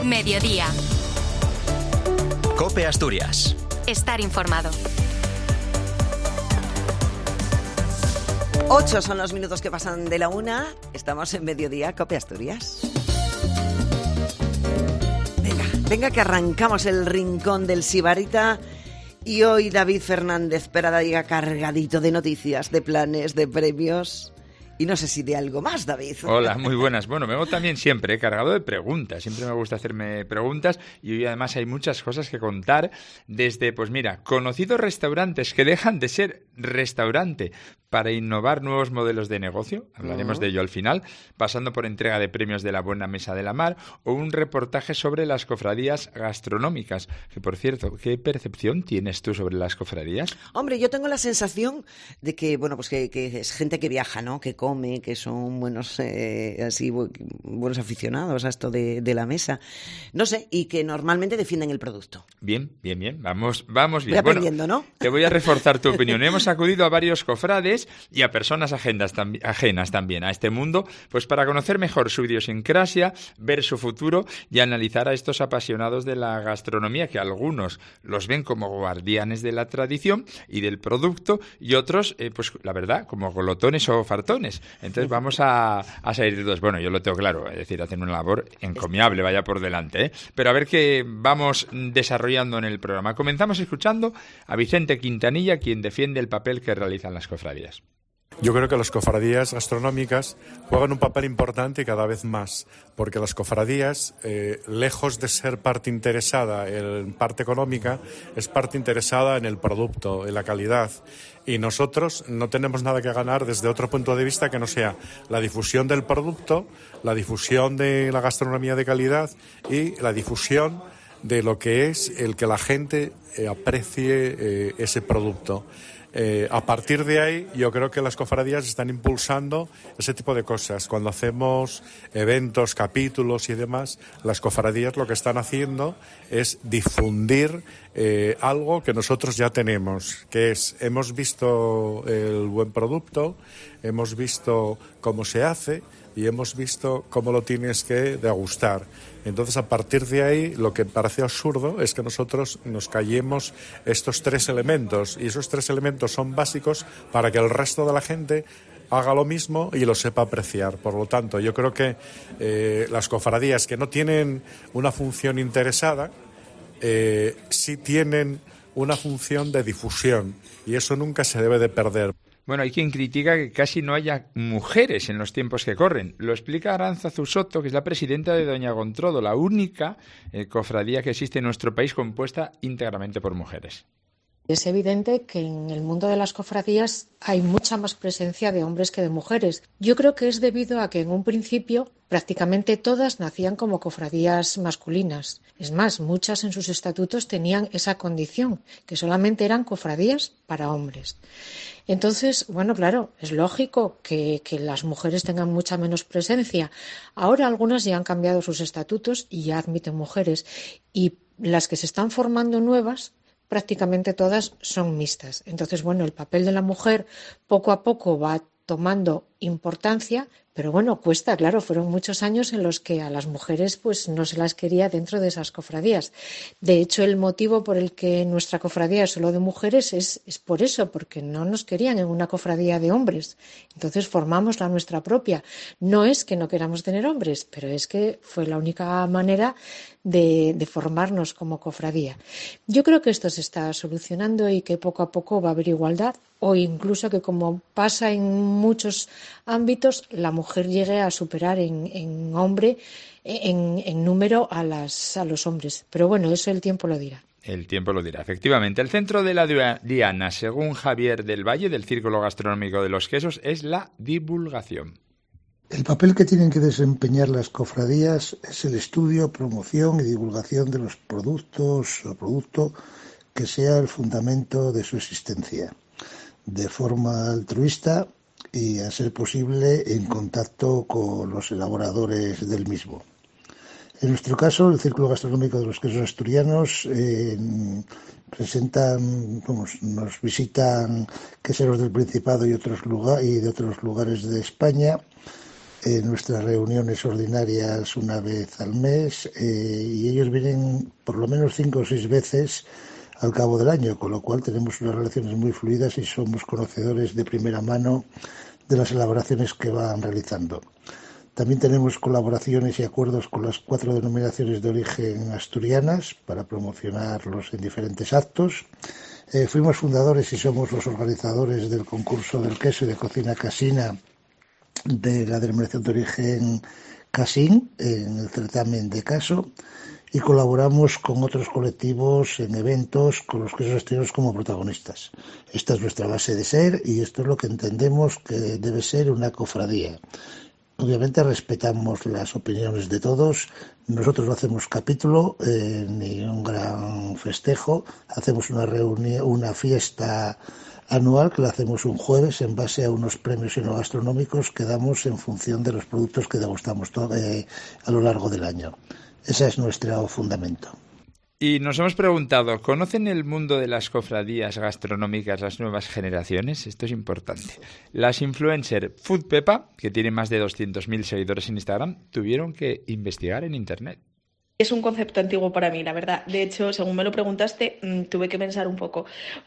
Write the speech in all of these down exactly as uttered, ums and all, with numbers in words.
Mediodía. COPE Asturias. Estar informado. Ocho son los minutos que pasan de la una. Estamos en Mediodía, COPE Asturias. Venga, venga que arrancamos el rincón del Sibarita. Y hoy David Fernández Perada llega cargadito de noticias, de planes, de premios. Y no sé si de algo más, David. Hola, muy buenas. Bueno, me vengo también siempre, ¿eh? cargado de preguntas. Siempre me gusta hacerme preguntas y hoy además hay muchas cosas que contar. Desde, pues mira, conocidos restaurantes que dejan de ser restaurante para innovar nuevos modelos de negocio, hablaremos uh-huh. de ello al final, pasando por entrega de premios de la Buena Mesa de la Mar o un reportaje sobre las cofradías gastronómicas. Que, por cierto, ¿qué percepción tienes tú sobre las cofradías? Hombre, yo tengo la sensación de que, bueno, pues que, que es gente que viaja, ¿no? Que come, que son buenos, eh, así, bu- buenos aficionados a esto de, de la mesa. No sé, y que normalmente defienden el producto. Bien, bien, bien. Vamos, vamos bien. Voy aprendiendo, bueno, ¿no? Te voy a reforzar tu opinión. Hemos acudido a varios cofrades y a personas ajenas, tam- ajenas también a este mundo, pues para conocer mejor su idiosincrasia, ver su futuro y analizar a estos apasionados de la gastronomía, que algunos los ven como guardianes de la tradición y del producto y otros, eh, pues la verdad, como golotones o fartones. Entonces vamos a, a salir dos. Bueno, yo lo tengo claro, es decir, hacen una labor encomiable, vaya por delante, ¿eh? Pero a ver qué vamos desarrollando en el programa. Comenzamos escuchando a Vicente Quintanilla, quien defiende el papel que realizan las cofradías. Yo creo que las cofradías gastronómicas juegan un papel importante y cada vez más, porque las cofradías, eh, lejos de ser parte interesada en parte económica, es parte interesada en el producto, en la calidad. Y nosotros no tenemos nada que ganar desde otro punto de vista que no sea la difusión del producto, la difusión de la gastronomía de calidad y la difusión de lo que es el que la gente eh, aprecie eh, ese producto. Eh, a partir de ahí, yo creo que las cofradías están impulsando ese tipo de cosas. Cuando hacemos eventos, capítulos y demás, las cofradías lo que están haciendo es difundir eh, algo que nosotros ya tenemos, que es, hemos visto el buen producto, hemos visto cómo se hace y hemos visto cómo lo tienes que degustar. Entonces, a partir de ahí, lo que parece absurdo es que nosotros nos callemos estos tres elementos, y esos tres elementos son básicos para que el resto de la gente haga lo mismo y lo sepa apreciar. Por lo tanto, yo creo que eh, las cofradías que no tienen una función interesada, eh, sí tienen una función de difusión, y eso nunca se debe de perder. Bueno, hay quien critica que casi no haya mujeres en los tiempos que corren. Lo explica Arantzazu Soto, que es la presidenta de Doña Gontrodo, la única eh, cofradía que existe en nuestro país compuesta íntegramente por mujeres. Es evidente que en el mundo de las cofradías hay mucha más presencia de hombres que de mujeres. Yo creo que es debido a que en un principio prácticamente todas nacían como cofradías masculinas. Es más, muchas en sus estatutos tenían esa condición, que solamente eran cofradías para hombres. Entonces, bueno, claro, es lógico que, que las mujeres tengan mucha menos presencia. Ahora algunas ya han cambiado sus estatutos y ya admiten mujeres. Y las que se están formando nuevas, prácticamente todas son mixtas. Entonces, bueno, el papel de la mujer poco a poco va tomando importancia, pero bueno, cuesta, claro, fueron muchos años en los que a las mujeres pues no se las quería dentro de esas cofradías. De hecho, el motivo por el que nuestra cofradía es solo de mujeres es, es por eso, porque no nos querían en una cofradía de hombres. Entonces formamos la nuestra propia. No es que no queramos tener hombres, pero es que fue la única manera de, de formarnos como cofradía. Yo creo que esto se está solucionando y que poco a poco va a haber igualdad, o incluso que, como pasa en muchos ámbitos, la mujer llegue a superar en, en hombre, en, en número a, las, a los hombres. Pero bueno, eso el tiempo lo dirá. El tiempo lo dirá, efectivamente. El centro de la diana, según Javier del Valle, del Círculo Gastronómico de los Quesos, es la divulgación. El papel que tienen que desempeñar las cofradías es el estudio, promoción y divulgación de los productos o producto que sea el fundamento de su existencia, de forma altruista y, a ser posible, en contacto con los elaboradores del mismo. En nuestro caso, el Círculo Gastronómico de los Quesos Asturianos eh, presentan, vamos, nos visitan queseros del Principado y otros lugar, y de otros lugares de España eh, nuestras reuniones ordinarias una vez al mes eh, y ellos vienen por lo menos cinco o seis veces al cabo del año, con lo cual tenemos unas relaciones muy fluidas y somos conocedores de primera mano de las elaboraciones que van realizando. También tenemos colaboraciones y acuerdos con las cuatro denominaciones de origen asturianas para promocionarlos en diferentes actos. Eh, fuimos fundadores y somos los organizadores del concurso del queso y de cocina casina de la denominación de origen Casín en el certamen de caso. Y colaboramos con otros colectivos en eventos con los quesos asturianos como protagonistas. Esta es nuestra base de ser y esto es lo que entendemos que debe ser una cofradía. Obviamente respetamos las opiniones de todos, nosotros no hacemos capítulo eh, ni un gran festejo, hacemos una reunión, una fiesta anual que la hacemos un jueves en base a unos premios enogastronómicos que damos en función de los productos que degustamos todo, eh, a lo largo del año. Ese es nuestro fundamento. Y nos hemos preguntado, ¿conocen el mundo de las cofradías gastronómicas las nuevas generaciones? Esto es importante. Las influencers Food Pepa, que tienen más de doscientos mil seguidores en Instagram, tuvieron que investigar en Internet. Es un concepto antiguo para mí, la verdad. De hecho, según me lo preguntaste, mmm, tuve que pensar un poco,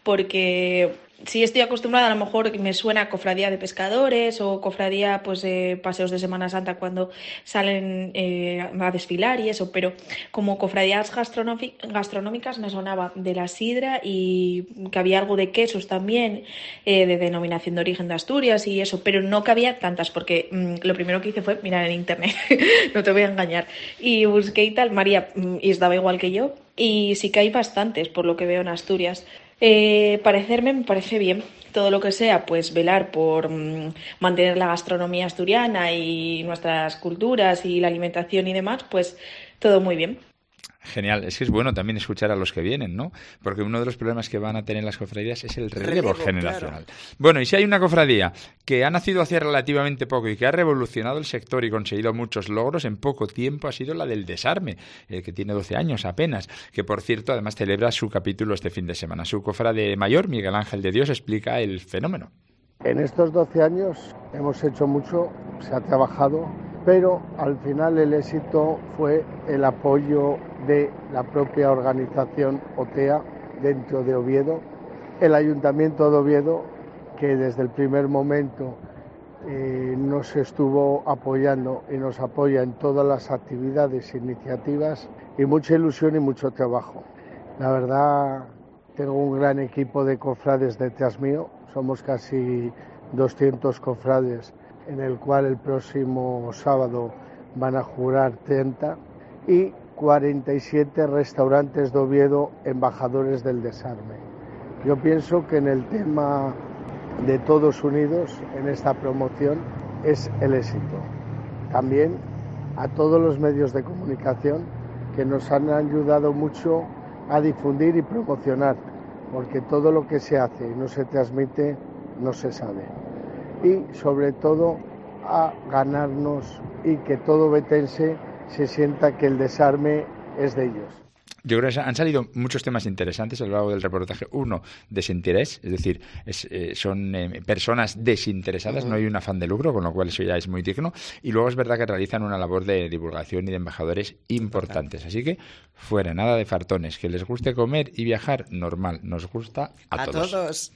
porque sí estoy acostumbrada, a lo mejor me suena cofradía de pescadores o cofradía pues de paseos de Semana Santa cuando salen eh, a desfilar y eso, pero como cofradías gastronómicas me sonaba de la sidra y que había algo de quesos también, eh, de denominación de origen de Asturias y eso, pero no que había tantas, porque mmm, lo primero que hice fue mirar en internet, no te voy a engañar, y busqué y tal, María, mmm, y estaba igual que yo, y sí que hay bastantes por lo que veo en Asturias. Eh, parecerme me parece bien, todo lo que sea pues velar por mmm, mantener la gastronomía asturiana y nuestras culturas y la alimentación y demás, pues todo muy bien. Genial, es que es bueno también escuchar a los que vienen, ¿no? Porque uno de los problemas que van a tener las cofradías es el relevo, relevo generacional. Claro. Bueno, y si hay una cofradía que ha nacido hace relativamente poco y que ha revolucionado el sector y conseguido muchos logros en poco tiempo, ha sido la del Desarme, eh, que tiene doce años apenas, que por cierto además celebra su capítulo este fin de semana. Su cofrade mayor, Miguel Ángel de Dios, explica el fenómeno. En estos doce años hemos hecho mucho, se ha trabajado, pero al final el éxito fue el apoyo de la propia organización O T E A dentro de Oviedo, el Ayuntamiento de Oviedo, que desde el primer momento eh, nos estuvo apoyando y nos apoya en todas las actividades e iniciativas, y mucha ilusión y mucho trabajo. La verdad, tengo un gran equipo de cofrades detrás mío, somos casi doscientos cofrades, en el cual el próximo sábado van a jurar treinta, y cuarenta y siete restaurantes de Oviedo embajadores del Desarme. Yo pienso que en el tema de todos unidos en esta promoción es el éxito. También a todos los medios de comunicación que nos han ayudado mucho a difundir y promocionar, porque todo lo que se hace y no se transmite no se sabe. Y sobre todo a ganarnos y que todo betense se sienta que el Desarme es de ellos. Yo creo que han salido muchos temas interesantes a lo largo del reportaje. Uno, desinterés, es decir, es, eh, son eh, personas desinteresadas, uh-huh. No hay un afán de lucro, con lo cual eso ya es muy digno. Y luego es verdad que realizan una labor de divulgación y de embajadores importantes. Así que fuera, nada de fartones. Que les guste comer y viajar, normal. Nos gusta a, a todos. todos.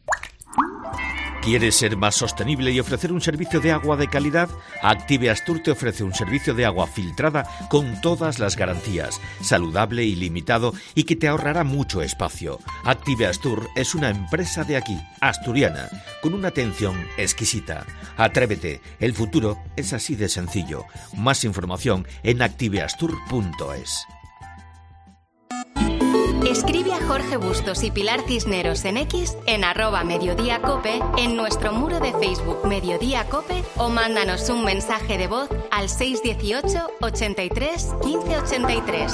¿Quieres ser más sostenible y ofrecer un servicio de agua de calidad? Active Astur te ofrece un servicio de agua filtrada con todas las garantías, saludable, ilimitado y que te ahorrará mucho espacio. Active Astur es una empresa de aquí, asturiana, con una atención exquisita. Atrévete, el futuro es así de sencillo. Más información en active astur punto es. Escribe a Jorge Bustos y Pilar Cisneros en X, en arroba Mediodía Cope, en nuestro muro de Facebook Mediodía Cope o mándanos un mensaje de voz al seis dieciocho, ochenta y tres, quince ochenta y tres.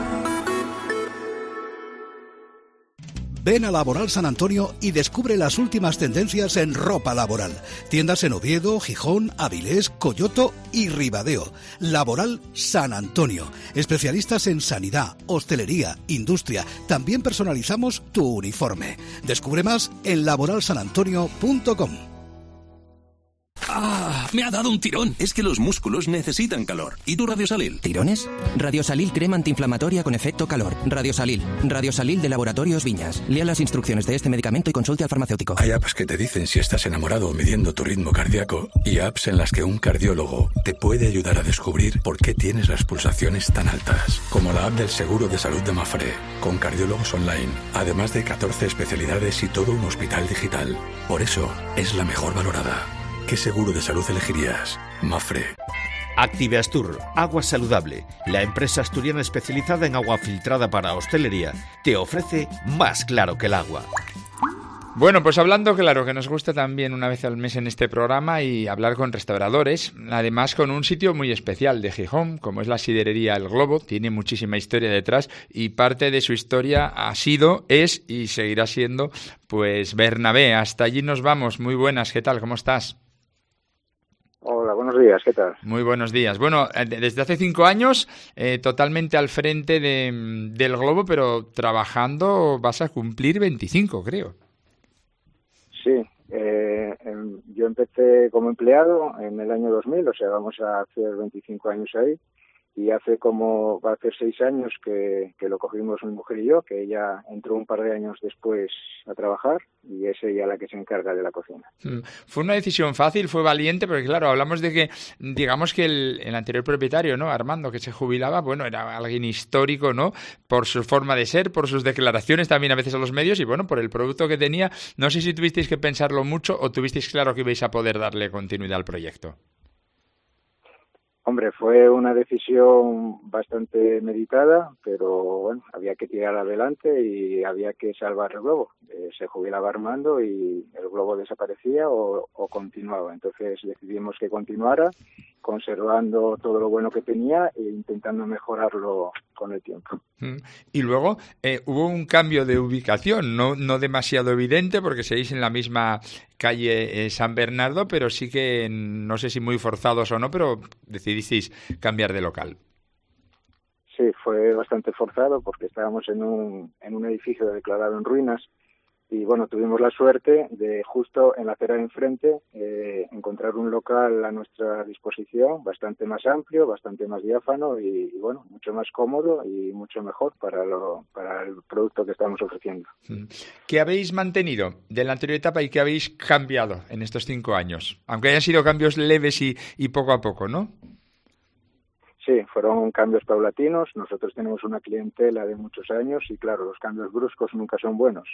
Ven a Laboral San Antonio y descubre las últimas tendencias en ropa laboral. Tiendas en Oviedo, Gijón, Avilés, Coyoto y Ribadeo. Laboral San Antonio. Especialistas en sanidad, hostelería, industria. También personalizamos tu uniforme. Descubre más en laboral san antonio punto com. ¡Ah! Me ha dado un tirón. Es que los músculos necesitan calor. ¿Y tu Radiosalil? ¿Tirones? Radiosalil crema antiinflamatoria con efecto calor. Radiosalil. Radiosalil de Laboratorios Viñas. Lea las instrucciones de este medicamento y consulte al farmacéutico. Hay apps que te dicen si estás enamorado o midiendo tu ritmo cardíaco y apps en las que un cardiólogo te puede ayudar a descubrir por qué tienes las pulsaciones tan altas. Como la app del Seguro de Salud de Mafre, con cardiólogos online, además de catorce especialidades y todo un hospital digital. Por eso es la mejor valorada. ¿Qué seguro de salud elegirías? Mafre. Active Astur, agua saludable. La empresa asturiana especializada en agua filtrada para hostelería te ofrece más claro que el agua. Bueno, pues hablando claro, que nos gusta también una vez al mes en este programa y hablar con restauradores, además con un sitio muy especial de Gijón, como es la siderería El Globo, tiene muchísima historia detrás y parte de su historia ha sido, es y seguirá siendo, pues Bernabé. Hasta allí nos vamos. Muy buenas, ¿qué tal? ¿Cómo estás? Hola, buenos días, ¿qué tal? Muy buenos días. Bueno, desde hace cinco años, eh, totalmente al frente de, del Globo, pero trabajando vas a cumplir veinticinco, creo. Sí, eh, yo empecé como empleado en el año dos mil, o sea, vamos a hacer veinticinco años ahí, y hace como, va a hacer seis años que, que lo cogimos mi mujer y yo, que ella entró un par de años después a trabajar, y es ella la que se encarga de la cocina. Fue una decisión fácil, fue valiente, porque claro, hablamos de que, digamos que el, el anterior propietario, ¿no? Armando, que se jubilaba, bueno, era alguien histórico, ¿no? Por su forma de ser, por sus declaraciones también a veces a los medios, y bueno, por el producto que tenía. No sé si tuvisteis que pensarlo mucho o tuvisteis claro que ibais a poder darle continuidad al proyecto. Hombre, fue una decisión bastante meditada, pero bueno, había que tirar adelante y había que salvar el globo. Eh, se jubilaba Armando y el globo desaparecía o, o continuaba. Entonces decidimos que continuara, conservando todo lo bueno que tenía e intentando mejorarlo con el tiempo. Y luego eh, hubo un cambio de ubicación, no, no demasiado evidente porque seguís en la misma calle eh, San Bernardo, pero sí que, no sé si muy forzados o no, pero decidisteis cambiar de local. Sí, fue bastante forzado porque estábamos en un, en un edificio declarado en ruinas y bueno, tuvimos la suerte de justo en la acera de enfrente eh, encontrar un local a nuestra disposición bastante más amplio, bastante más diáfano y, y bueno, mucho más cómodo y mucho mejor para, lo, para el producto que estamos ofreciendo. ¿Qué habéis mantenido de la anterior etapa y qué habéis cambiado en estos cinco años? Aunque hayan sido cambios leves y, y poco a poco, ¿no? Sí, fueron cambios paulatinos. Nosotros tenemos una clientela de muchos años y claro, los cambios bruscos nunca son buenos.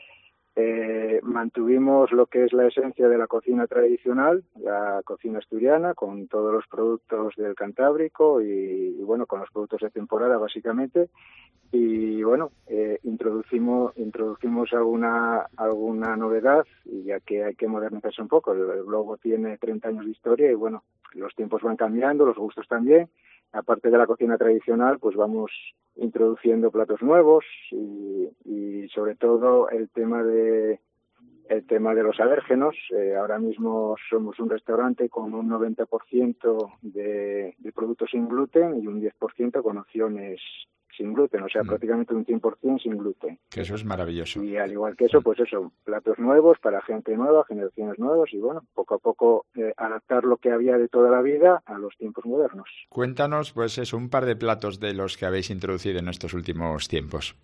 Eh, mantuvimos lo que es la esencia de la cocina tradicional, la cocina asturiana, con todos los productos del Cantábrico y, y bueno, con los productos de temporada básicamente. Y bueno, eh, introducimos introducimos alguna alguna novedad, y ya que hay que modernizarse un poco. El, el Globo tiene treinta años de historia y bueno, los tiempos van cambiando, los gustos también. Aparte de la cocina tradicional, pues vamos introduciendo platos nuevos y, y sobre todo el tema de el tema de los alérgenos. Eh, ahora mismo somos un restaurante con un noventa por ciento de, de productos sin gluten y un diez por ciento con opciones sin gluten, o sea, mm. prácticamente un cien por ciento sin gluten. Que eso es maravilloso. Y al igual que eso, pues eso, platos nuevos para gente nueva, generaciones nuevas y bueno, poco a poco eh, adaptar lo que había de toda la vida a los tiempos modernos. Cuéntanos, pues eso, un par de platos de los que habéis introducido en estos últimos tiempos.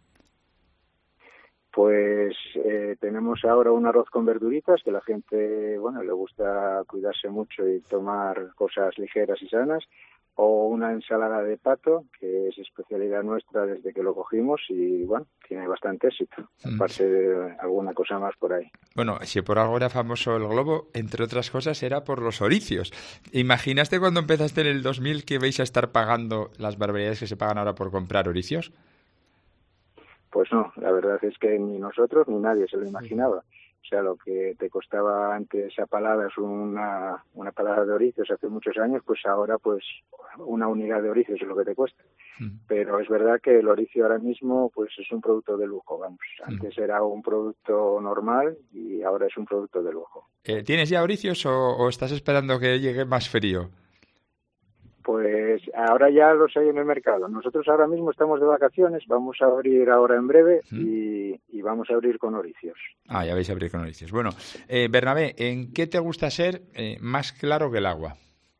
Pues eh, tenemos ahora un arroz con verduritas, que la gente, bueno, le gusta cuidarse mucho y tomar cosas ligeras y sanas, o una ensalada de pato, que es especialidad nuestra desde que lo cogimos y, bueno, tiene bastante éxito, mm. aparte de alguna cosa más por ahí. Bueno, si por algo era famoso el Globo, entre otras cosas, era por los oricios. ¿Imaginaste cuando empezaste en el dos mil que vais a estar pagando las barbaridades que se pagan ahora por comprar oricios? Pues no, la verdad es que ni nosotros ni nadie se lo imaginaba. O sea, lo que te costaba antes a paladas una, una palada de oricios hace muchos años, pues ahora pues una unidad de oricios es lo que te cuesta. Mm. Pero es verdad que el oricio ahora mismo pues es un producto de lujo, vamos. Antes mm. era un producto normal y ahora es un producto de lujo. Eh, ¿Tienes ya oricios o, o estás esperando que llegue más frío? Pues ahora ya los hay en el mercado. Nosotros ahora mismo estamos de vacaciones, vamos a abrir ahora en breve y, y vamos a abrir con oricios. Ah, ya vais a abrir con oricios. Bueno, eh, Bernabé, ¿en qué te gusta ser eh, más claro que el agua?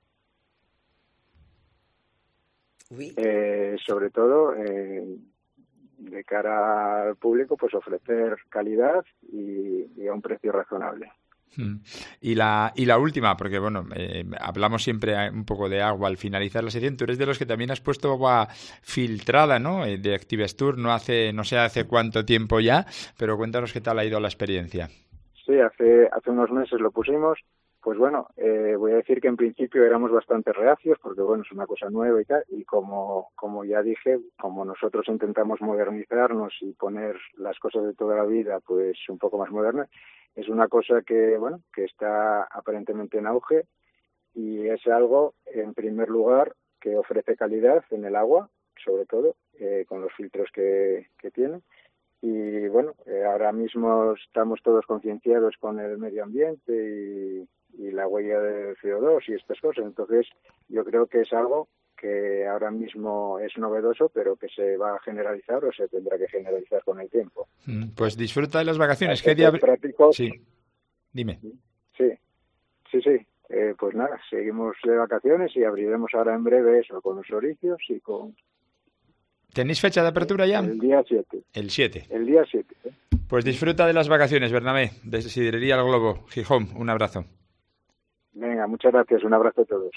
Eh, sobre todo, eh, de cara al público, pues ofrecer calidad y, y a un precio razonable. Y la y la última, porque bueno, eh, hablamos siempre un poco de agua al finalizar la sección. Tú eres de los que también has puesto agua filtrada, ¿no? Eh, de Activestur, no hace no sé hace cuánto tiempo ya, pero cuéntanos qué tal ha ido la experiencia. Sí, hace hace unos meses lo pusimos. Pues bueno, eh, voy a decir que en principio éramos bastante reacios, porque bueno, es una cosa nueva y tal, y como como ya dije, como nosotros intentamos modernizarnos y poner las cosas de toda la vida pues un poco más modernas, es una cosa que, bueno, que está aparentemente en auge y es algo, en primer lugar, que ofrece calidad en el agua, sobre todo, eh, con los filtros que, que tiene. Y, bueno, eh, ahora mismo estamos todos concienciados con el medio ambiente y, y la huella de C O dos y estas cosas. Entonces, yo creo que es algo que ahora mismo es novedoso, pero que se va a generalizar o se tendrá que generalizar con el tiempo. Pues disfruta de las vacaciones. ¿Qué día práctico? Sí, dime. Sí, sí, sí. Eh, pues nada, seguimos de vacaciones y abriremos ahora en breve eso, con los oricios y con... ¿Tenéis fecha de apertura ya? El día siete. El siete. El día siete. ¿eh? Pues disfruta de las vacaciones, Bernabé, desde Sidrería El Globo, Gijón. Un abrazo. Venga, muchas gracias. Un abrazo a todos.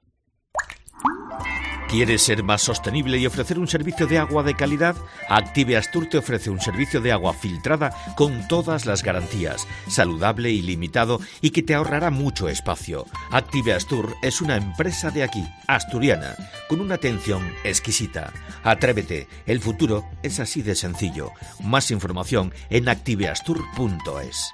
¿Quieres ser más sostenible y ofrecer un servicio de agua de calidad? Active Astur te ofrece un servicio de agua filtrada con todas las garantías, saludable, ilimitado y que te ahorrará mucho espacio. Active Astur es una empresa de aquí, asturiana, con una atención exquisita. Atrévete, el futuro es así de sencillo. Más información en active astur punto es.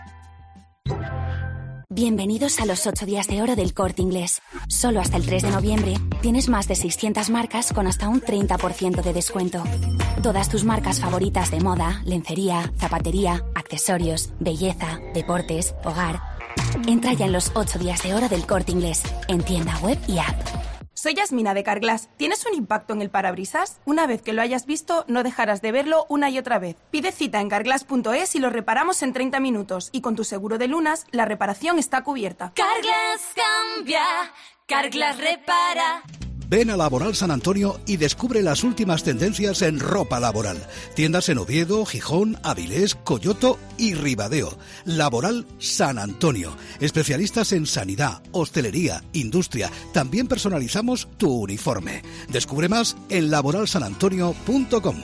Bienvenidos a los ocho días de oro del Corte Inglés. Solo hasta el tres de noviembre tienes más de seiscientas marcas con hasta un treinta por ciento de descuento. Todas tus marcas favoritas de moda, lencería, zapatería, accesorios, belleza, deportes, hogar. Entra ya en los ocho días de oro del Corte Inglés, en tienda web y app. Soy Yasmina de Carglass. ¿Tienes un impacto en el parabrisas? Una vez que lo hayas visto, no dejarás de verlo una y otra vez. Pide cita en carglass punto es y lo reparamos en treinta minutos. Y con tu seguro de lunas, la reparación está cubierta. Carglass cambia, Carglass repara. Ven a Laboral San Antonio y descubre las últimas tendencias en ropa laboral. Tiendas en Oviedo, Gijón, Avilés, Coyoto y Ribadeo. Laboral San Antonio. Especialistas en sanidad, hostelería, industria. También personalizamos tu uniforme. Descubre más en laboral san antonio punto com.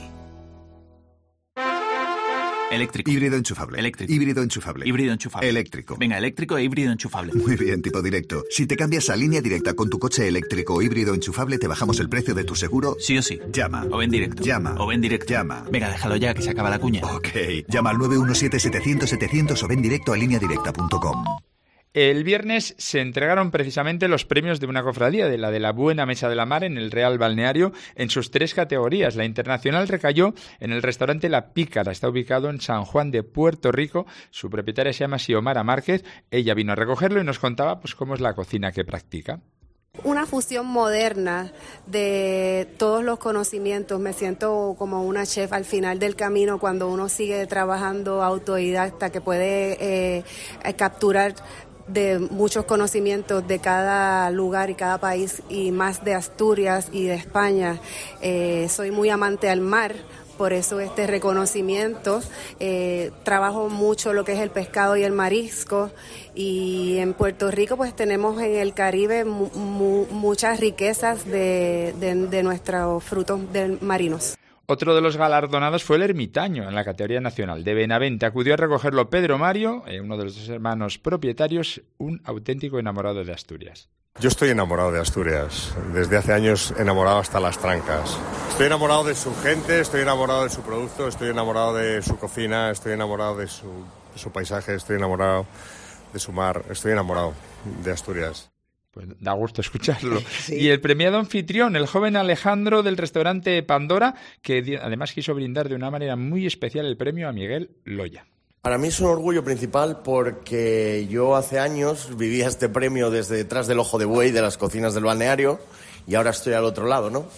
Eléctrico. Híbrido enchufable. Eléctrico. Híbrido enchufable. Híbrido enchufable. Eléctrico. Venga, eléctrico e híbrido enchufable. Muy bien, tipo directo. Si te cambias a Línea Directa con tu coche eléctrico o híbrido enchufable, te bajamos el precio de tu seguro. Sí o sí. Llama. O ven directo. Llama. O ven directo. Llama. Venga, déjalo ya, que se acaba la cuña. Ok. Llama al nueve uno siete, setecientos, setecientos o ven directo a línea directa punto com. El viernes se entregaron precisamente los premios de una cofradía, de la de la Buena Mesa de la Mar en el Real Balneario, en sus tres categorías. La internacional recayó en el restaurante La Pícara, está ubicado en San Juan de Puerto Rico. Su propietaria se llama Xiomara Márquez. Ella vino a recogerlo y nos contaba pues cómo es la cocina que practica. Una fusión moderna de todos los conocimientos. Me siento como una chef al final del camino cuando uno sigue trabajando autodidacta, que puede eh, capturar de muchos conocimientos de cada lugar y cada país, y más de Asturias y de España. Eh, soy muy amante al mar, por eso este reconocimiento. Eh, trabajo mucho lo que es el pescado y el marisco, y en Puerto Rico pues tenemos en el Caribe mu- mu- muchas riquezas de, de, de nuestros frutos de marinos. Otro de los galardonados fue el ermitaño en la categoría nacional. De Benavente acudió a recogerlo Pedro Mario, eh, uno de los dos hermanos propietarios, un auténtico enamorado de Asturias. Yo estoy enamorado de Asturias, desde hace años enamorado hasta las trancas. Estoy enamorado de su gente, estoy enamorado de su producto, estoy enamorado de su cocina, estoy enamorado de su, de su paisaje, estoey enamorado de su mar, estoy enamorado de Asturias. Pues da gusto escucharlo. Sí. Y el premiado anfitrión, el joven Alejandro del restaurante Pandora, que además quiso brindar de una manera muy especial el premio a Miguel Loya. Para mí es un orgullo principal porque yo hace años vivía este premio desde detrás del ojo de buey de las cocinas del balneario y ahora estoy al otro lado, ¿no?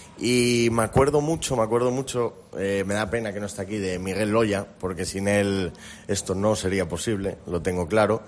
Y me acuerdo mucho, me acuerdo mucho, eh, me da pena que no esté aquí, de Miguel Loya, porque sin él esto no sería posible, lo tengo claro.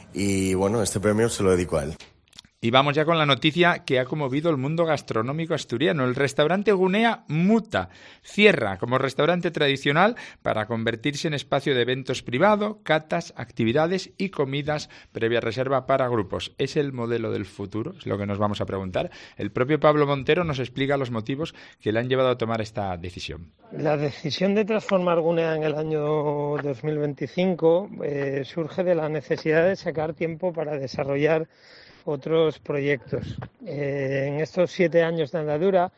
Y bueno, este premio se lo dedico a él. Y vamos ya con la noticia que ha conmovido el mundo gastronómico asturiano. El restaurante Gunea muta, cierra como restaurante tradicional para convertirse en espacio de eventos privado, catas, actividades y comidas previa reserva para grupos. ¿Es el modelo del futuro? Es lo que nos vamos a preguntar. El propio Pablo Montero nos explica los motivos que le han llevado a tomar esta decisión. La decisión de transformar Gunea en el año dos mil veinticinco eh, surge de la necesidad de sacar tiempo para desarrollar otros proyectos. Eh, en estos siete años de andadura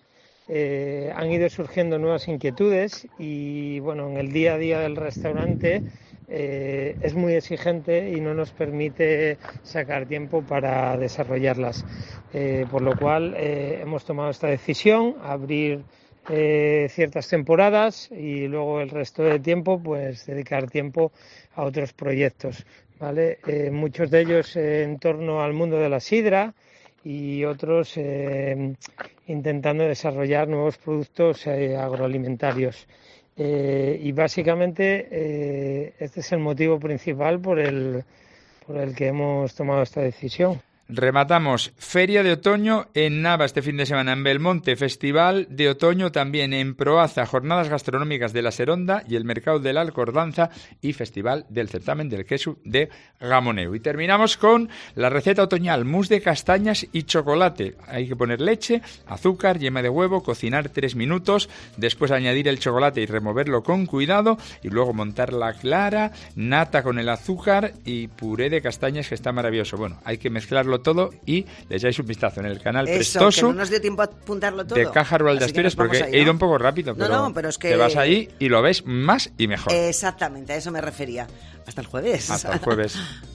eh, han ido surgiendo nuevas inquietudes y bueno, en el día a día del restaurante eh, es muy exigente y no nos permite sacar tiempo para desarrollarlas. Eh, por lo cual eh, hemos tomado esta decisión, abrir eh, ciertas temporadas y luego el resto de tiempo pues dedicar tiempo a otros proyectos. ¿Vale? Eh, muchos de ellos eh, en torno al mundo de la sidra y otros eh, intentando desarrollar nuevos productos eh, agroalimentarios. Eh, y básicamente eh, este es el motivo principal por el, por el que hemos tomado esta decisión. Rematamos Feria de Otoño en Nava este fin de semana, en Belmonte, Festival de Otoño también en Proaza, Jornadas Gastronómicas de la Seronda y el Mercado de la Alcordanza y Festival del Certamen del Queso de Gamoneu. Y terminamos con la receta otoñal, mousse de castañas y chocolate. Hay que poner leche, azúcar, yema de huevo, cocinar tres minutos, después añadir el chocolate y removerlo con cuidado y luego montar la clara, nata con el azúcar y puré de castañas que está maravilloso. Bueno, hay que mezclarlo todo y le echáis un vistazo en el canal Eso, Prestoso. Que no nos dio tiempo a apuntarlo todo. De Caja Rural de Asturias, porque ahí, ¿no? He ido un poco rápido, pero, no, no, pero es que te vas ahí y lo ves más y mejor. Exactamente, a eso me refería. Hasta el jueves. Hasta el jueves.